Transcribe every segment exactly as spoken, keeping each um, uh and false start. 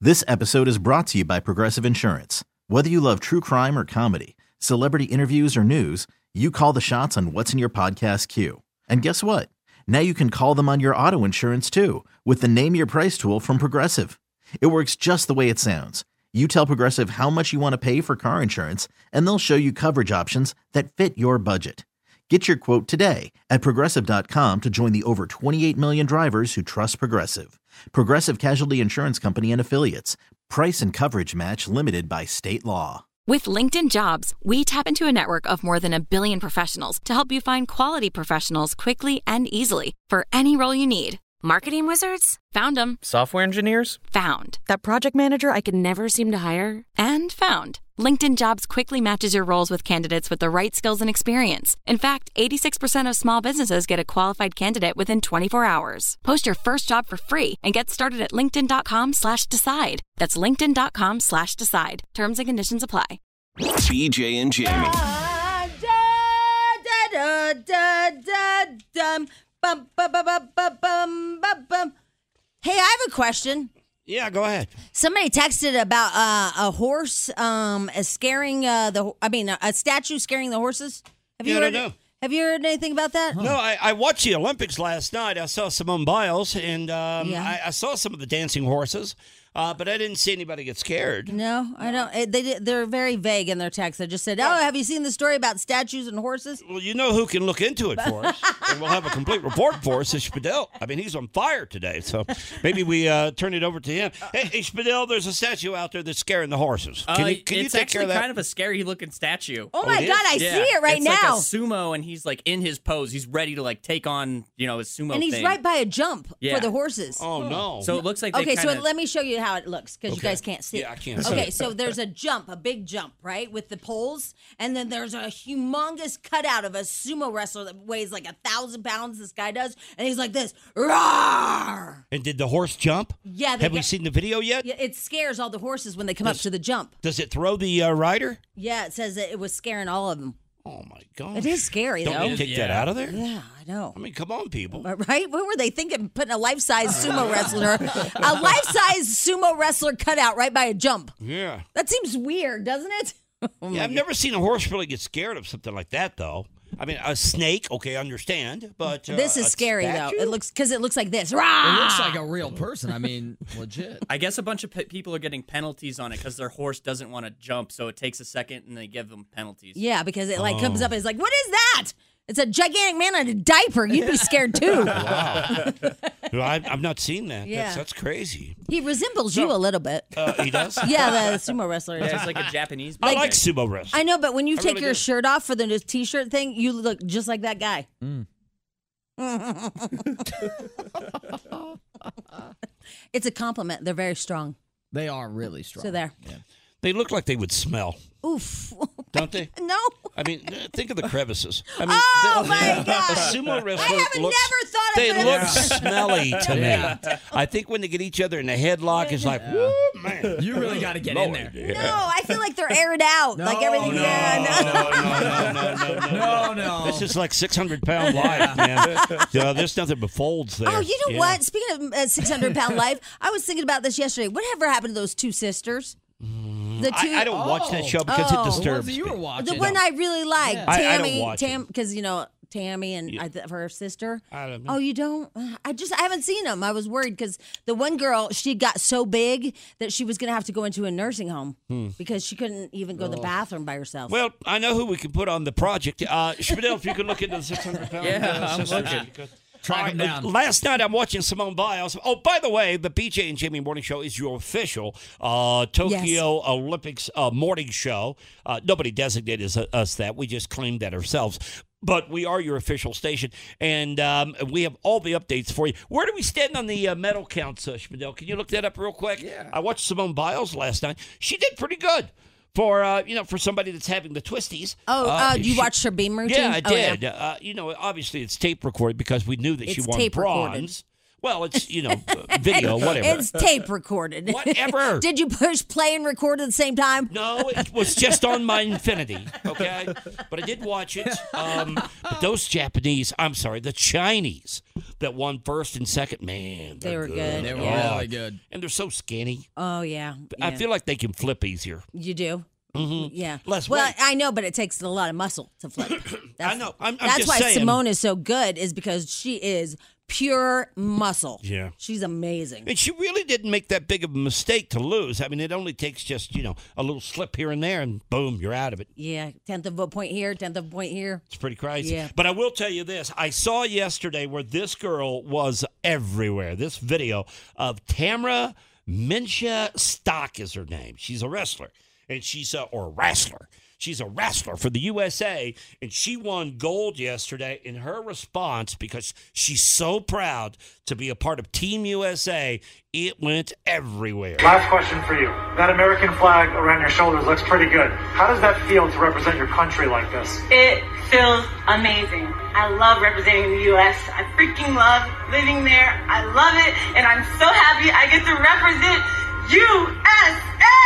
This episode is brought to you by Progressive Insurance. Whether you love true crime or comedy, celebrity interviews or news, you call the shots on what's in your podcast queue. And guess what? Now you can call them on your auto insurance too with the Name Your Price tool from Progressive. It works just the way it sounds. You tell Progressive how much you want to pay for car insurance, and they'll show you coverage options that fit your budget. Get your quote today at Progressive dot com to join the over twenty-eight million drivers who trust Progressive. Progressive Casualty Insurance Company and Affiliates. Price and coverage match limited by state law. With LinkedIn Jobs, we tap into a network of more than a billion professionals to help you find quality professionals quickly and easily for any role you need. Marketing wizards? Found them. Software engineers? Found. That project manager I could never seem to hire? And found. LinkedIn Jobs quickly matches your roles with candidates with the right skills and experience. In fact, eighty-six percent of small businesses get a qualified candidate within twenty-four hours. Post your first job for free and get started at linkedin.com slash decide. That's linkedin.com slash decide. Terms and conditions apply. B J and Jamie. Da, da, da, da, da, dum, bum, bum, bum, bum, bum, bum, bum, bum. Hey, I have a question. Yeah, go ahead. Somebody texted about uh, a horse um, scaring uh, the. I mean, a statue scaring the horses. Have you Yeah, I heard? don't know. Have you heard anything about that? No, I, I watched the Olympics last night. I saw Simone Biles, and um, Yeah. I, I saw some of the dancing horses, uh, but I didn't see anybody get scared. No, I don't. It, they did- they're very vague in their text. They just said, "Oh, have you seen the story about statues and horses?" Well, you know who can look into it for us, and we'll have a complete report for us. Is Spadell. I mean, he's on fire today, so maybe we uh, turn it over to him. Hey, hey, Spadell, there's a statue out there that's scaring the horses. Can Uh, you, can you it's take actually care of that? kind of a scary-looking statue. Oh my it God, I is? see Yeah, it right it's now. like a sumo, and he's like in his pose. He's ready to like take on, you know, his sumo and he's thing. right by a jump Yeah. for the horses. Oh, no. So it looks like they Okay, kinda, so let me show you how it looks because you Okay. guys can't see. Yeah, I can't see Okay, it. so there's a jump, a big jump, right, with the poles, and then there's a humongous cutout of a sumo wrestler that weighs like a thousand pounds. This guy does, and he's like this, roar. And did the horse jump? Yeah, they Have we got- seen the video yet? Yeah, it scares all the horses when they come up to the jump. Does it throw the uh, rider? Yeah, it says that it was scaring all of them. Oh, my gosh. It is scary, Don't though. you take that Yeah. out of there? Yeah, I know. I mean, come on, people. Right? What were they thinking? Putting a life-size sumo wrestler, a life-size sumo wrestler cutout right by a jump. Yeah. That seems weird, doesn't it? Oh my Yeah, I've God. never seen a horse really get scared of something like that, though. I mean, a snake, okay, I understand, but uh, This is a scary statue? though. It looks because it looks like this. It Rah! looks like a real person. I mean, legit. I guess a bunch of pe- people are getting penalties on it because their horse doesn't want to jump, so it takes a second and they give them penalties. Yeah, because it like Oh. comes up and it's like, what is that? It's a gigantic man in a diaper. You'd be scared too. Wow. Well, I, I've not seen that. Yeah. That's, that's crazy. He resembles you a little bit. Uh, he does? Yeah, the sumo wrestler. Yeah, it's like a Japanese. I like sumo wrestling. I know, but when you I take really your do. shirt off for the new t-shirt thing, you look just like that guy. It's a compliment. They're very strong. They are really strong. So there. They look like they would smell, Oof. don't they? No. I mean, uh, think of the crevices. I mean, Oh, the, my God. A sumo wrestler I haven't looks, never thought of they it. look smelly to me. I think when they get each other in a headlock, it's like, woo, man. You really got to get in there. Yeah. No, I feel like they're aired out. like everything. no, yeah, no. No, no, no, no, no, No, no. This is like six hundred pound life, man. Uh, there's nothing but folds there. Oh, you know Yeah. what? Speaking of uh, six hundred pound life, I was thinking about this yesterday. Whatever happened to those two sisters? The two. I, I don't watch that Oh. show because Oh. it The disturbs ones that you me. were watching. the one I really liked, Yeah. I- I don't Tammy, watch Tam, because you know Tammy and I th- her sister. I don't know. Oh, you don't? I just I haven't seen them. I was worried because the one girl she got so big that she was going to have to go into a nursing home because she couldn't even go to the bathroom by herself. Well, I know who we can put on the project. Uh, Spadell, if you could look into the six hundred pound. Yeah, uh, I'm sisters, looking. if you could. Track them Uh, down. Last night I'm watching Simone Biles. Oh, by the way, the B J and Jamie Morning Show is your official uh, Tokyo Olympics uh, morning show. Uh, nobody designated us, us that. We just claimed that ourselves. But we are your official station, and um, we have all the updates for you. Where do we stand on the uh, medal counts, uh, Spadell? Can you look that up real quick? Yeah. I watched Simone Biles last night. She did pretty good. For uh, you know, for somebody that's having the twisties. oh, uh, you she- watched her beam routine? Yeah, I Oh, yeah. did. Uh, you know, obviously it's tape recorded because we knew that she It's won tape recorded. bronze. Well, it's, you know, video, whatever. It's tape recorded. Whatever. Did you push play and record at the same time? No, it was just on my Infinity, okay? But I did watch it. Um, but those Japanese, I'm sorry, the Chinese that won first and second, man. They were good. good. They were Yeah. really good. And they're so skinny. Oh, yeah. I yeah. feel like they can flip easier. You do? Mm-hmm. Yeah. Less well, weight. I know, but it takes a lot of muscle to flip. That's, I know. I'm, I'm That's just why saying. Simone is so good, is because she is pure muscle. Yeah. She's amazing. And she really didn't make that big of a mistake to lose. I mean, it only takes just, you know, a little slip here and there, and boom, you're out of it. Yeah. Tenth of a point here, tenth of a point here. It's pretty crazy. Yeah. But I will tell you this. I saw yesterday where this girl was everywhere. This video of Tamara Minsha Stock is her name. She's a wrestler. And she's a, or a wrestler. She's a wrestler for the U S A, and she won gold yesterday. In her response, because she's so proud to be a part of Team U S A, it went everywhere. Last question for you. That American flag around your shoulders looks pretty good. How does that feel to represent your country like this? It feels amazing. I love representing the U S. I freaking love living there. I love it, and I'm so happy I get to represent U S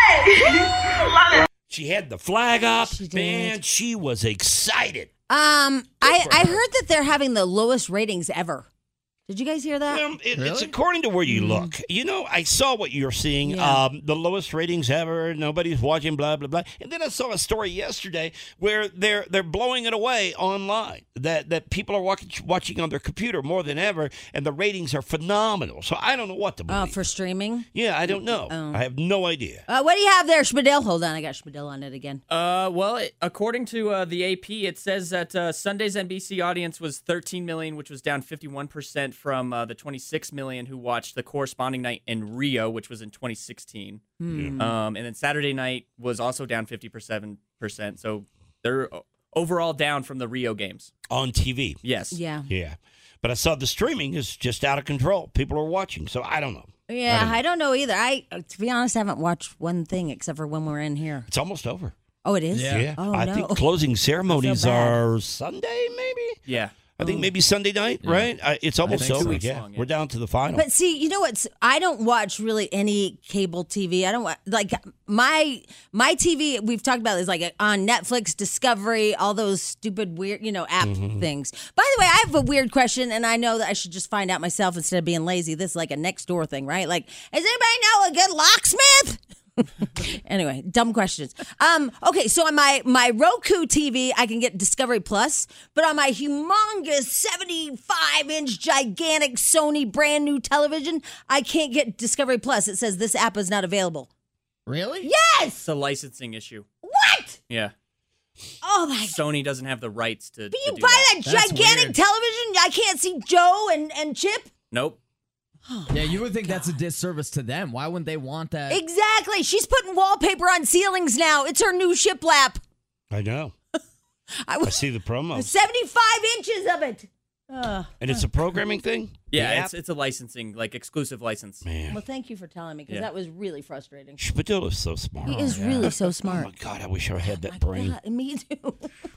A. Love it. She had the flag up. She did. Man, she was excited. Um, I, I heard that they're having the lowest ratings ever. Did you guys hear that? Um, it, It's Really? according to where you look. You know, I saw what you're seeing. Yeah. Um, the lowest ratings ever. Nobody's watching. Blah blah blah. And then I saw a story yesterday where they're they're blowing it away online. That that people are watching watching on their computer more than ever, and the ratings are phenomenal. So I don't know what to believe. Uh, for streaming? yeah, I don't know. Oh. I have no idea. Uh, what do you have there, Schmidl? Hold on, I got Schmidl on it again. Uh, well, it, according to uh, the A P, it says that uh, Sunday's N B C audience was thirteen million, which was down fifty-one percent from uh, the twenty-six million who watched the corresponding night in Rio, which was in twenty sixteen. Hmm. Um, and then Saturday night was also down fifty-seven percent. So they're o- overall down from the Rio games. On T V. Yes. Yeah. Yeah. But I saw the streaming is just out of control. People are watching, so I don't know. Yeah, I don't know either. I, uh, to be honest, I haven't watched one thing except for when we're in here. It's almost over. Oh, it is? Yeah. Oh, I no. think closing ceremonies bad. are Sunday, maybe? Yeah. I think maybe Sunday night, right? Uh, it's almost think so. over. Two weeks Yeah. long, yeah. We're down to the final. But see, you know what's? I don't watch really any cable T V. I don't wa- like my my T V. We've talked about this, like on Netflix, Discovery, all those stupid weird, you know, app Mm-hmm. things. By the way, I have a weird question, and I know that I should just find out myself instead of being lazy. This is like a next door thing, right? Like, does anybody know a good locksmith? Anyway, dumb questions. Um, okay, so on my my Roku T V, I can get Discovery Plus, but on my humongous seventy-five inch gigantic Sony brand new television, I can't get Discovery Plus. It says this app is not available. Really? Yes. It's a licensing issue. What? Yeah. Oh my god. Sony doesn't have the rights to. But to you do buy that. that, That's gigantic weird. television? I can't see Joe and, and Chip? Nope. Yeah, you would think that's a disservice to them. Why wouldn't they want that? Exactly. She's putting wallpaper on ceilings now. It's her new shiplap. I know. I I was see the promo. seventy-five inches of it. Uh, And it's a programming thing? Yeah, The it's app? it's a licensing, like exclusive license. Man. well, thank you for telling me because Yeah. that was really frustrating. Spadil is so smart. He is really so Oh, smart. my God. I wish I had that My brain. God, me too.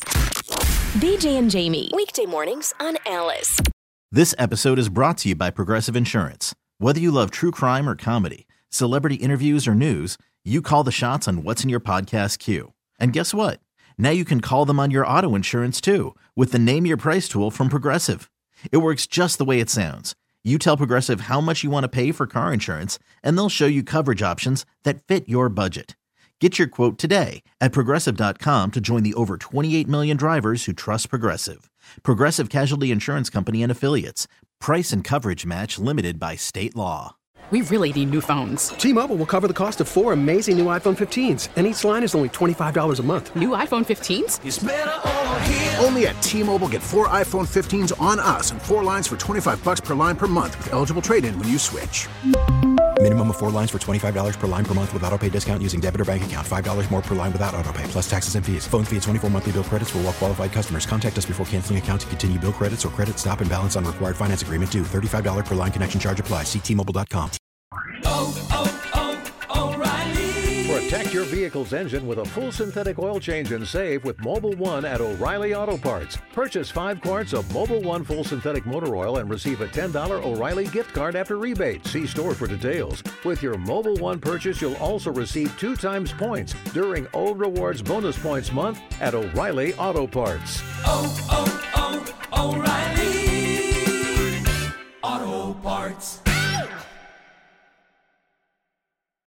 B J and Jamie. Weekday mornings on Alice. This episode is brought to you by Progressive Insurance. Whether you love true crime or comedy, celebrity interviews or news, you call the shots on what's in your podcast queue. And guess what? Now you can call them on your auto insurance too with the Name Your Price tool from Progressive. It works just the way it sounds. You tell Progressive how much you want to pay for car insurance, and they'll show you coverage options that fit your budget. Get your quote today at Progressive dot com to join the over twenty-eight million drivers who trust Progressive. Progressive Casualty Insurance Company and Affiliates. Price and coverage match limited by state law. We really need new phones. T-Mobile will cover the cost of four amazing new iPhone fifteens, and each line is only twenty-five dollars a month. New iPhone fifteens? It's better over here. Only at T-Mobile, get four iPhone fifteens on us and four lines for twenty-five bucks per line per month with eligible trade-in when you switch. Minimum of four lines for twenty-five dollars per line per month with autopay discount using debit or bank account. five dollars more per line without autopay, plus taxes and fees. Phone fee at twenty-four monthly bill credits for well qualified customers. Contact us before canceling account to continue bill credits or credit stop and balance on required finance agreement due. thirty-five dollars per line connection charge applies. See T Mobile dot com. For a text Protect your vehicle's engine with a full synthetic oil change and save with Mobil one at O'Reilly Auto Parts. Purchase five quarts of Mobil one full synthetic motor oil and receive a ten dollars O'Reilly gift card after rebate. See store for details. With your Mobil one purchase, you'll also receive two times points during O Rewards Bonus Points Month at O'Reilly Auto Parts. Oh, oh, oh, O'Reilly.